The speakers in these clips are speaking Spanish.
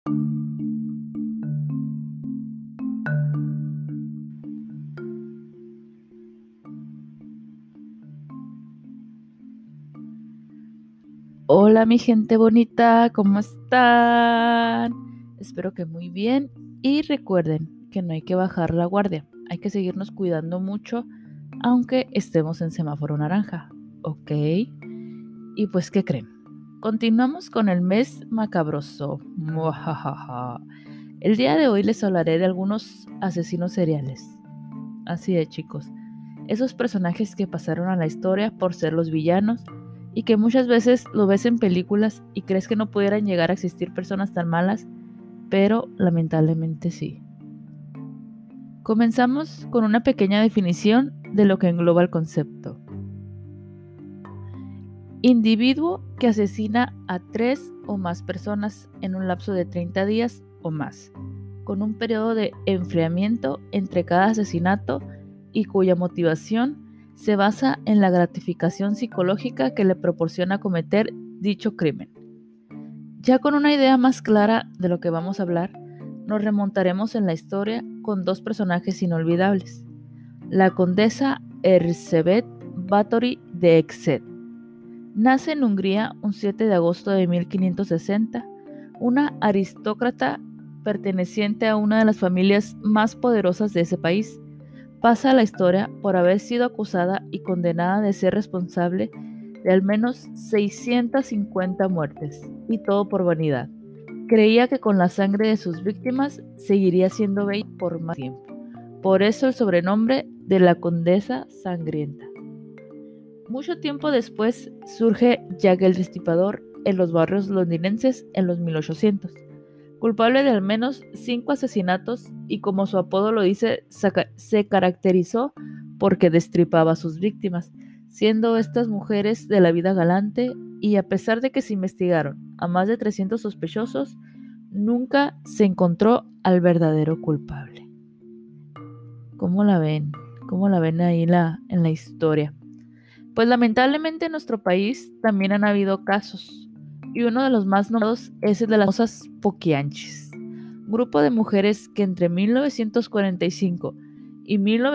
Hola mi gente bonita, ¿cómo están? Espero que muy bien y recuerden que no hay que bajar la guardia, hay que seguirnos cuidando mucho aunque estemos en semáforo naranja, ¿ok? Y pues, ¿qué creen? Continuamos con el mes macabroso. Muajajaja. El día de hoy les hablaré de algunos asesinos seriales. Así es, chicos. Esos personajes que pasaron a la historia por ser los villanos y que muchas veces lo ves en películas y crees que no pudieran llegar a existir personas tan malas, pero lamentablemente sí. Comenzamos con una pequeña definición de lo que engloba el concepto. Individuo que asesina a 3 o más personas en un lapso de 30 días o más, con un periodo de enfriamiento entre cada asesinato y cuya motivación se basa en la gratificación psicológica que le proporciona cometer dicho crimen. Ya con una idea más clara de lo que vamos a hablar, nos remontaremos en la historia con dos personajes inolvidables: la condesa Erzsébet Báthory de Exet. Nace en Hungría un 7 de agosto de 1560, una aristócrata perteneciente a una de las familias más poderosas de ese país. Pasa a la historia por haber sido acusada y condenada de ser responsable de al menos 650 muertes, y todo por vanidad. Creía que con la sangre de sus víctimas seguiría siendo bella por más tiempo. Por eso el sobrenombre de la Condesa Sangrienta. Mucho tiempo después surge Jack el Destripador en los barrios londinenses en los 1800, culpable de al menos 5 asesinatos y, como su apodo lo dice, se caracterizó porque destripaba a sus víctimas, siendo estas mujeres de la vida galante, y a pesar de que se investigaron a más de 300 sospechosos, nunca se encontró al verdadero culpable. ¿Cómo la ven? ¿Cómo la ven ahí en la historia? Pues lamentablemente en nuestro país también han habido casos, y uno de los más nombrados es el de las famosas Poquianchis, grupo de mujeres que entre 1945 y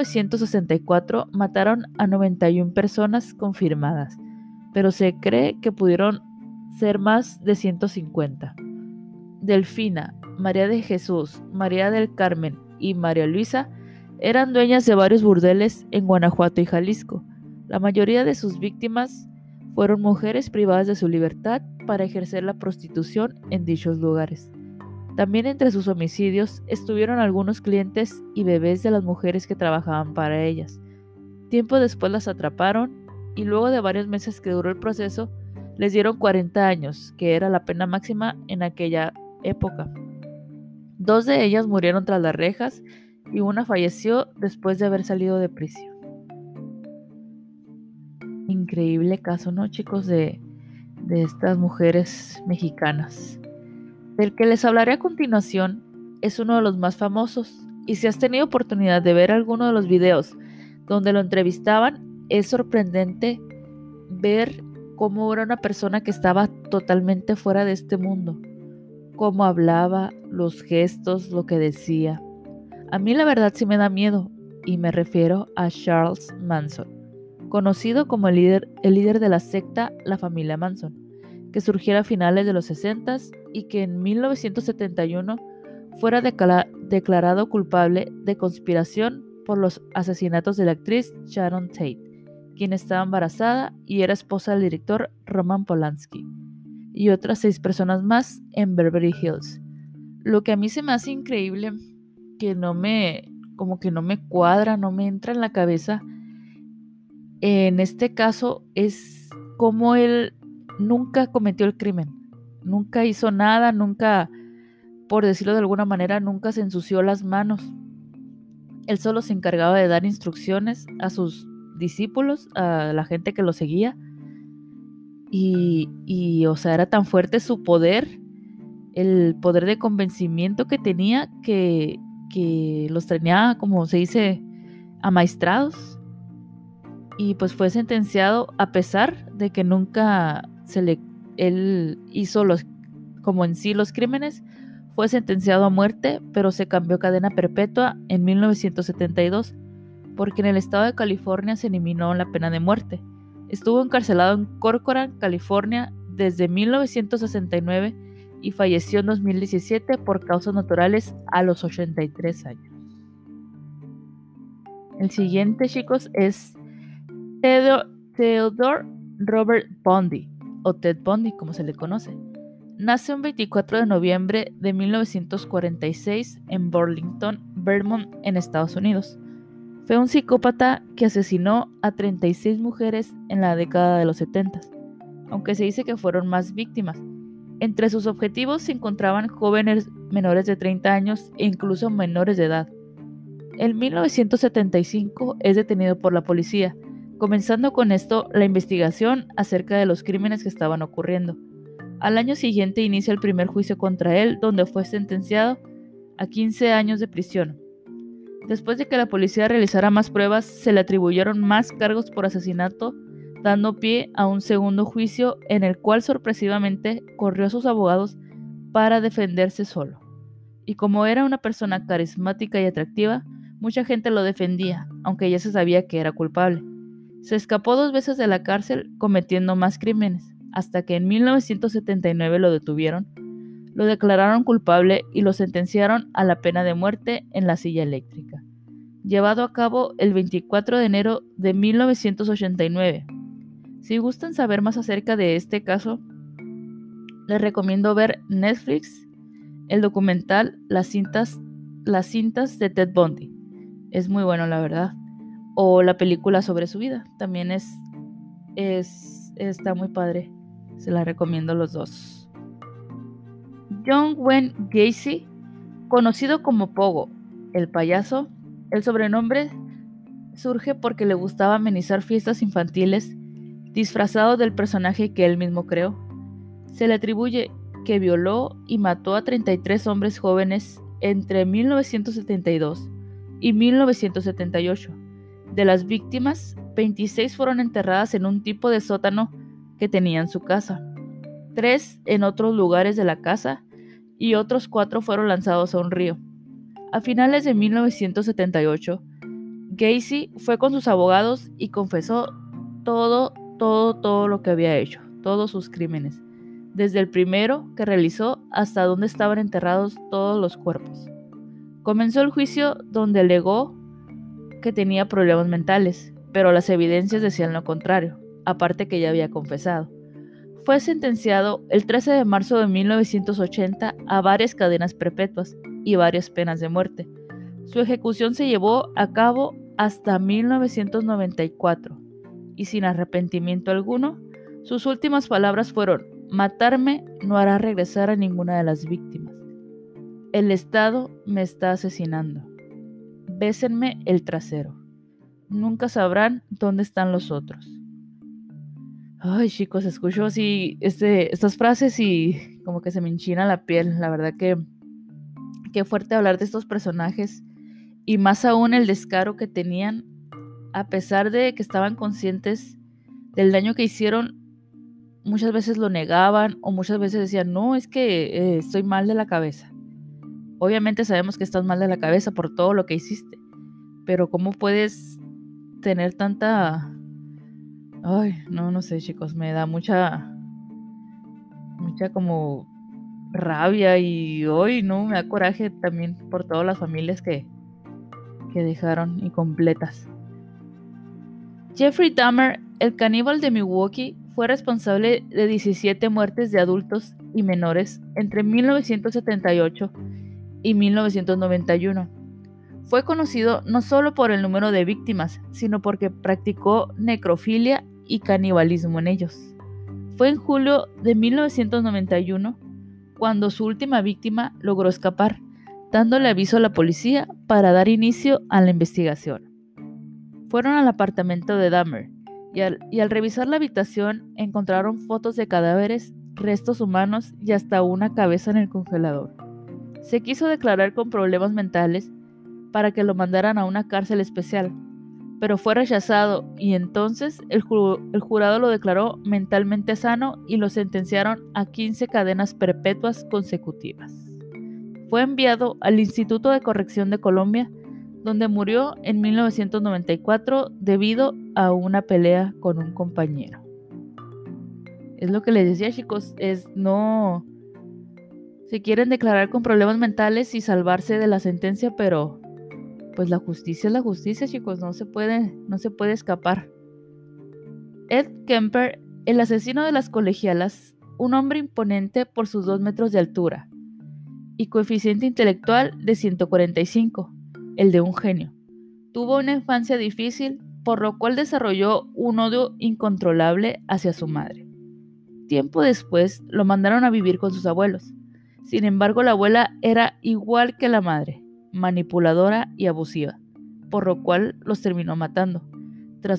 1964 mataron a 91 personas confirmadas, pero se cree que pudieron ser más de 150. Delfina, María de Jesús, María del Carmen y María Luisa eran dueñas de varios burdeles en Guanajuato y Jalisco. La mayoría de sus víctimas fueron mujeres privadas de su libertad para ejercer la prostitución en dichos lugares. También entre sus homicidios estuvieron algunos clientes y bebés de las mujeres que trabajaban para ellas. Tiempo después las atraparon y luego de varios meses que duró el proceso, les dieron 40 años, que era la pena máxima en aquella época. 2 de ellas murieron tras las rejas y una falleció después de haber salido de prisión. Increíble caso, ¿no, chicos? De estas mujeres mexicanas. Del que les hablaré a continuación es uno de los más famosos, y si has tenido oportunidad de ver alguno de los videos donde lo entrevistaban, es sorprendente ver cómo era una persona que estaba totalmente fuera de este mundo, cómo hablaba, los gestos, lo que decía. A mí la verdad sí me da miedo, y me refiero a Charles Manson, conocido como el líder de la secta La Familia Manson, que surgió a finales de los 60 y que en 1971 fuera declarado culpable de conspiración por los asesinatos de la actriz Sharon Tate, quien estaba embarazada y era esposa del director Roman Polanski, y otras 6 personas más en Beverly Hills. Lo que a mí se me hace increíble, que como que no me cuadra, no me entra en la cabeza, en este caso es cómo él nunca cometió el crimen, nunca hizo nada, nunca, por decirlo de alguna manera, nunca se ensució las manos. Él solo se encargaba de dar instrucciones a sus discípulos, a la gente que lo seguía, o sea, era tan fuerte su poder, el poder de convencimiento que tenía, que los tenía, como se dice, amaestrados. Y pues fue sentenciado a pesar de que nunca él hizo como en sí los crímenes, fue sentenciado a muerte, pero se cambió a cadena perpetua en 1972, porque en el estado de California se eliminó la pena de muerte. Estuvo encarcelado en Corcoran, California, desde 1969 y falleció en 2017 por causas naturales a los 83 años. El siguiente, chicos, es Theodore Robert Bundy, o Ted Bundy, como se le conoce. Nace un 24 de noviembre de 1946 en Burlington, Vermont, en Estados Unidos. Fue un psicópata que asesinó a 36 mujeres en la década de los 70, aunque se dice que fueron más víctimas. Entre sus objetivos se encontraban jóvenes menores de 30 años e incluso menores de edad. En 1975 es detenido por la policía, comenzando con esto la investigación acerca de los crímenes que estaban ocurriendo. Al año siguiente inicia el primer juicio contra él, donde fue sentenciado a 15 años de prisión. Después de que la policía realizara más pruebas, se le atribuyeron más cargos por asesinato, dando pie a un segundo juicio en el cual sorpresivamente corrió a sus abogados para defenderse solo. Y como era una persona carismática y atractiva, mucha gente lo defendía, aunque ya se sabía que era culpable. Se escapó 2 veces de la cárcel cometiendo más crímenes, hasta que en 1979 lo detuvieron, lo declararon culpable y lo sentenciaron a la pena de muerte en la silla eléctrica, llevado a cabo el 24 de enero de 1989. Si gustan saber más acerca de este caso, les recomiendo ver Netflix, el documental Las cintas de Ted Bundy. Es muy bueno, la verdad. O la película sobre su vida, también está muy padre. Se la recomiendo los dos. John Wayne Gacy, conocido como Pogo, el payaso, el sobrenombre surge porque le gustaba amenizar fiestas infantiles disfrazado del personaje que él mismo creó. Se le atribuye que violó y mató a 33 hombres jóvenes entre 1972 y 1978. De las víctimas, 26 fueron enterradas en un tipo de sótano que tenía en su casa, 3 en otros lugares de la casa y otros 4 fueron lanzados a un río. A finales de 1978, Gacy fue con sus abogados y confesó todo lo que había hecho, todos sus crímenes, desde el primero que realizó hasta donde estaban enterrados todos los cuerpos. Comenzó el juicio donde alegó que tenía problemas mentales, pero las evidencias decían lo contrario, aparte que ya había confesado. Fue sentenciado el 13 de marzo de 1980 a varias cadenas perpetuas y varias penas de muerte. Su ejecución se llevó a cabo hasta 1994 y sin arrepentimiento alguno, sus últimas palabras fueron: matarme no hará regresar a ninguna de las víctimas. El Estado me está asesinando. Bésenme el trasero. Nunca sabrán dónde están los otros. Ay, chicos, escucho así estas frases y como que se me enchina la piel. La verdad que qué fuerte hablar de estos personajes y más aún el descaro que tenían, a pesar de que estaban conscientes del daño que hicieron. Muchas veces lo negaban o muchas veces decían, no, es que estoy mal de la cabeza. Obviamente sabemos que estás mal de la cabeza por todo lo que hiciste, pero ¿cómo puedes tener tanta... Ay, no sé, chicos, me da mucha como rabia y hoy no, me da coraje también por todas las familias que dejaron incompletas. Jeffrey Dahmer, el caníbal de Milwaukee, fue responsable de 17 muertes de adultos y menores entre 1978 y 1991. Fue conocido no solo por el número de víctimas, sino porque practicó necrofilia y canibalismo en ellos. Fue en julio de 1991 cuando su última víctima logró escapar, dándole aviso a la policía para dar inicio a la investigación. Fueron al apartamento de Dahmer y al revisar la habitación encontraron fotos de cadáveres, restos humanos y hasta una cabeza en el congelador. Se quiso declarar con problemas mentales para que lo mandaran a una cárcel especial, pero fue rechazado y entonces el jurado lo declaró mentalmente sano y lo sentenciaron a 15 cadenas perpetuas consecutivas. Fue enviado al Instituto de Corrección de Colombia, donde murió en 1994 debido a una pelea con un compañero. Es lo que les decía, chicos, no se quieren declarar con problemas mentales y salvarse de la sentencia, pero pues la justicia es la justicia, chicos, no se puede escapar. Ed Kemper, el asesino de las colegialas, un hombre imponente por sus 2 metros de altura y coeficiente intelectual de 145, el de un genio. Tuvo una infancia difícil, por lo cual desarrolló un odio incontrolable hacia su madre. Tiempo después lo mandaron a vivir con sus abuelos. Sin embargo, la abuela era igual que la madre, manipuladora y abusiva, por lo cual los terminó matando. Tras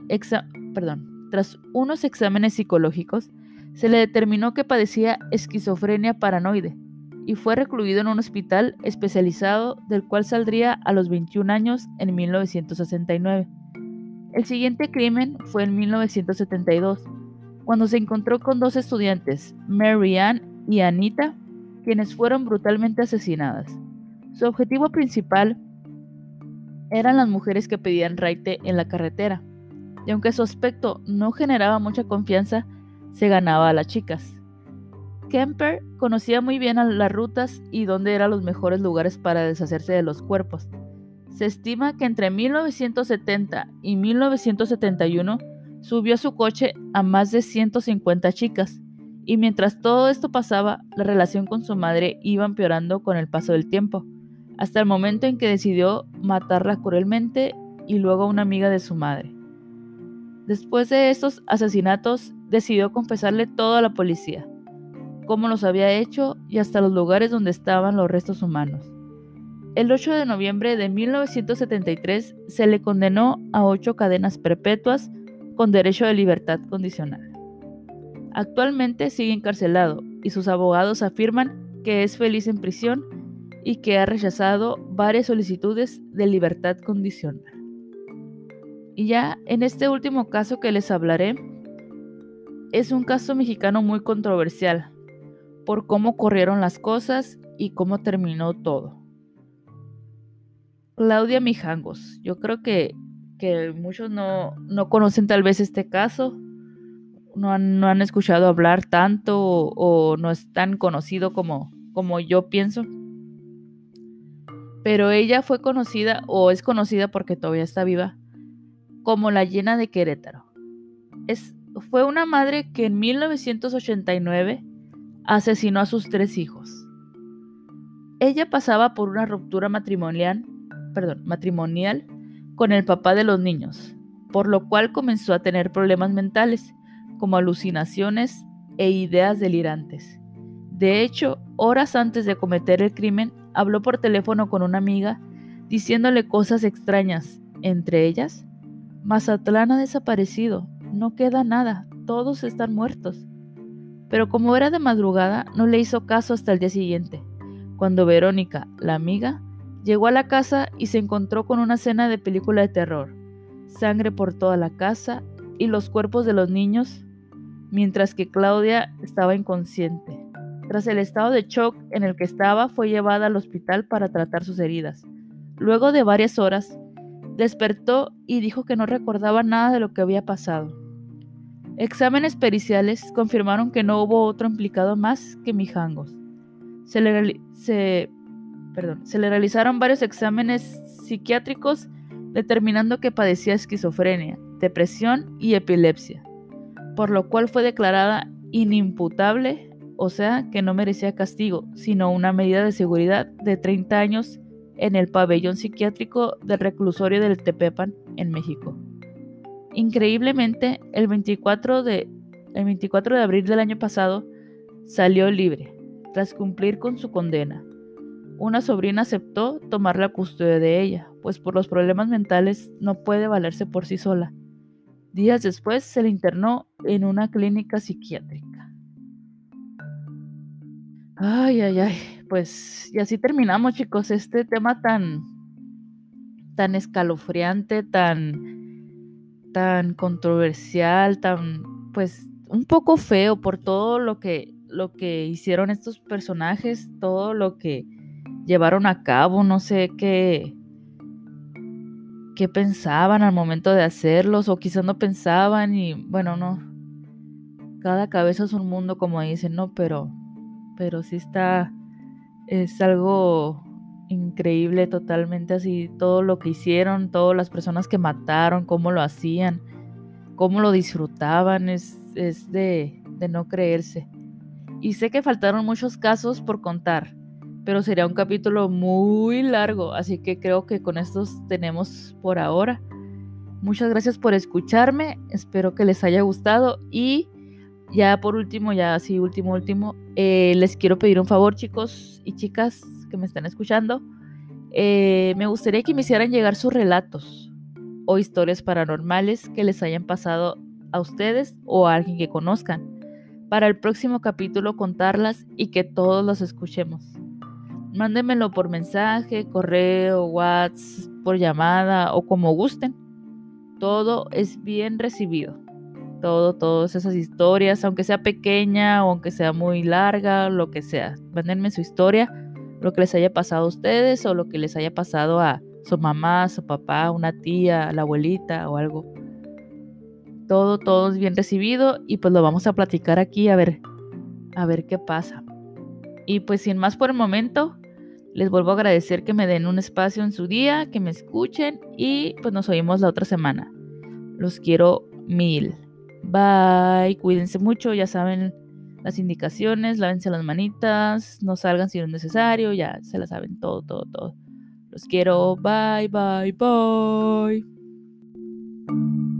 unos exámenes psicológicos, se le determinó que padecía esquizofrenia paranoide y fue recluido en un hospital especializado del cual saldría a los 21 años en 1969. El siguiente crimen fue en 1972, cuando se encontró con 2 estudiantes, Mary Ann y Anita, quienes fueron brutalmente asesinadas. Su objetivo principal eran las mujeres que pedían raite en la carretera, y aunque su aspecto no generaba mucha confianza, se ganaba a las chicas. Kemper conocía muy bien las rutas y dónde eran los mejores lugares para deshacerse de los cuerpos. Se estima que entre 1970 y 1971 subió a su coche a más de 150 chicas, y mientras todo esto pasaba, la relación con su madre iba empeorando con el paso del tiempo, hasta el momento en que decidió matarla cruelmente y luego a una amiga de su madre. Después de estos asesinatos, decidió confesarle todo a la policía, cómo los había hecho y hasta los lugares donde estaban los restos humanos. El 8 de noviembre de 1973 se le condenó a 8 cadenas perpetuas con derecho de libertad condicional. Actualmente sigue encarcelado y sus abogados afirman que es feliz en prisión y que ha rechazado varias solicitudes de libertad condicional. Y ya en este último caso que les hablaré, es un caso mexicano muy controversial por cómo corrieron las cosas y cómo terminó todo. Claudia Mijangos. Yo creo que muchos no conocen tal vez este caso, no han escuchado hablar tanto o no es tan conocido como yo pienso. Pero ella fue conocida o es conocida porque todavía está viva como la Llena de Querétaro. Fue una madre que en 1989 asesinó a sus 3 hijos. Ella pasaba por una ruptura matrimonial con el papá de los niños, por lo cual comenzó a tener problemas mentales, como alucinaciones e ideas delirantes. De hecho, horas antes de cometer el crimen, habló por teléfono con una amiga, diciéndole cosas extrañas, entre ellas: Mazatlán ha desaparecido, no queda nada, todos están muertos. Pero como era de madrugada, no le hizo caso hasta el día siguiente, cuando Verónica, la amiga, llegó a la casa y se encontró con una escena de película de terror, sangre por toda la casa y los cuerpos de los niños, mientras que Claudia estaba inconsciente. Tras el estado de shock en el que estaba, fue llevada al hospital para tratar sus heridas. Luego de varias horas, despertó y dijo que no recordaba nada de lo que había pasado. Exámenes periciales confirmaron que no hubo otro implicado más que Mijangos. Se le realizaron varios exámenes psiquiátricos determinando que padecía esquizofrenia, depresión y epilepsia, por lo cual fue declarada inimputable, o sea que no merecía castigo, sino una medida de seguridad de 30 años en el pabellón psiquiátrico del reclusorio del Tepepan, en México. Increíblemente, el 24 de abril del año pasado, salió libre, tras cumplir con su condena. Una sobrina aceptó tomar la custodia de ella, pues por los problemas mentales no puede valerse por sí sola. Días después se le internó en una clínica psiquiátrica. Ay, pues y así terminamos, chicos, este tema tan escalofriante, tan controversial, pues un poco feo por todo lo que hicieron estos personajes, todo lo que llevaron a cabo, no sé qué pensaban al momento de hacerlos, o quizás no pensaban y bueno, no, cada cabeza es un mundo como dicen, ¿no? Pero sí es algo increíble totalmente así, todo lo que hicieron, todas las personas que mataron, cómo lo hacían, cómo lo disfrutaban, es de no creerse. Y sé que faltaron muchos casos por contar, pero sería un capítulo muy largo, así que creo que con estos tenemos por ahora. Muchas gracias por escucharme, espero que les haya gustado y ya por último, ya así último, les quiero pedir un favor, chicos y chicas que me están escuchando. Me gustaría que me hicieran llegar sus relatos o historias paranormales que les hayan pasado a ustedes o a alguien que conozcan, para el próximo capítulo contarlas y que todos los escuchemos. Mándenmelo por mensaje, correo, WhatsApp, por llamada o como gusten. Todo es bien recibido. Todas esas historias, aunque sea pequeña o aunque sea muy larga, lo que sea. Mándenme su historia, lo que les haya pasado a ustedes o lo que les haya pasado a su mamá, su papá, una tía, la abuelita o algo. Todo es bien recibido y pues lo vamos a platicar aquí a ver qué pasa. Y pues sin más por el momento, les vuelvo a agradecer que me den un espacio en su día, que me escuchen y pues nos oímos la otra semana. Los quiero mil. Bye, cuídense mucho, ya saben las indicaciones, lávense las manitas, no salgan si no es necesario, ya se la saben todo. Los quiero, bye.